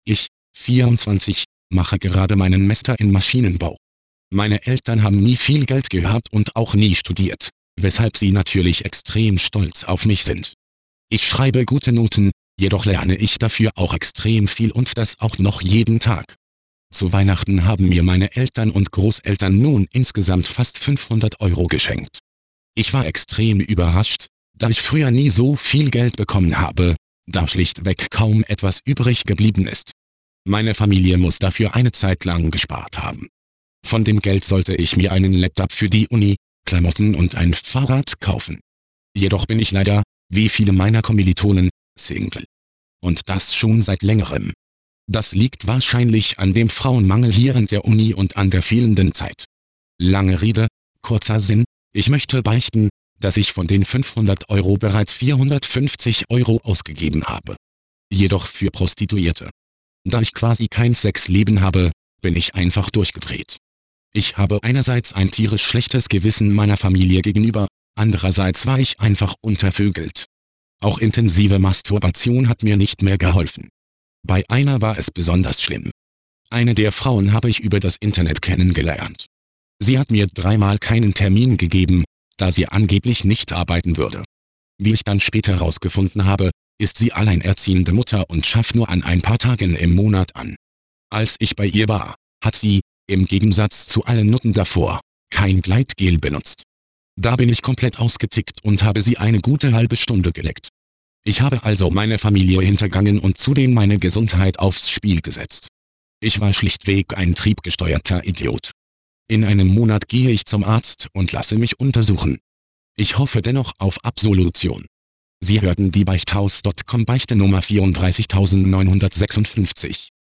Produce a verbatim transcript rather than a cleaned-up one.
Ich, vierundzwanzig, mache gerade meinen Master in Maschinenbau. Meine Eltern haben nie viel Geld gehabt und auch nie studiert, weshalb sie natürlich extrem stolz auf mich sind. Ich schreibe gute Noten, jedoch lerne ich dafür auch extrem viel und das auch noch jeden Tag. Zu Weihnachten haben mir meine Eltern und Großeltern nun insgesamt fast fünfhundert Euro geschenkt. Ich war extrem überrascht, da ich früher nie so viel Geld bekommen habe, da schlichtweg kaum etwas übrig geblieben ist. Meine Familie muss dafür eine Zeit lang gespart haben. Von dem Geld sollte ich mir einen Laptop für die Uni, Klamotten und ein Fahrrad kaufen. Jedoch bin ich leider, wie viele meiner Kommilitonen, Single. Und das schon seit längerem. Das liegt wahrscheinlich an dem Frauenmangel hier an der Uni und an der fehlenden Zeit. Lange Rede, kurzer Sinn, ich möchte beichten, dass ich von den fünfhundert Euro bereits vierhundertfünfzig Euro ausgegeben habe. Jedoch für Prostituierte. Da ich quasi kein Sexleben habe, bin ich einfach durchgedreht. Ich habe einerseits ein tierisch schlechtes Gewissen meiner Familie gegenüber, andererseits war ich einfach untervögelt. Auch intensive Masturbation hat mir nicht mehr geholfen. Bei einer war es besonders schlimm. Eine der Frauen habe ich über das Internet kennengelernt. Sie hat mir dreimal keinen Termin gegeben, da sie angeblich nicht arbeiten würde. Wie ich dann später herausgefunden habe, ist sie alleinerziehende Mutter und schafft nur an ein paar Tagen im Monat an. Als ich bei ihr war, hat sie, im Gegensatz zu allen Nutten davor, kein Gleitgel benutzt. Da bin ich komplett ausgetickt und habe sie eine gute halbe Stunde geleckt. Ich habe also meine Familie hintergangen und zudem meine Gesundheit aufs Spiel gesetzt. Ich war schlichtweg ein triebgesteuerter Idiot. In einem Monat gehe ich zum Arzt und lasse mich untersuchen. Ich hoffe dennoch auf Absolution. Sie hörten die Beichthaus Punkt com Beichte Nummer vierunddreißigtausendneunhundertsechsundfünfzig.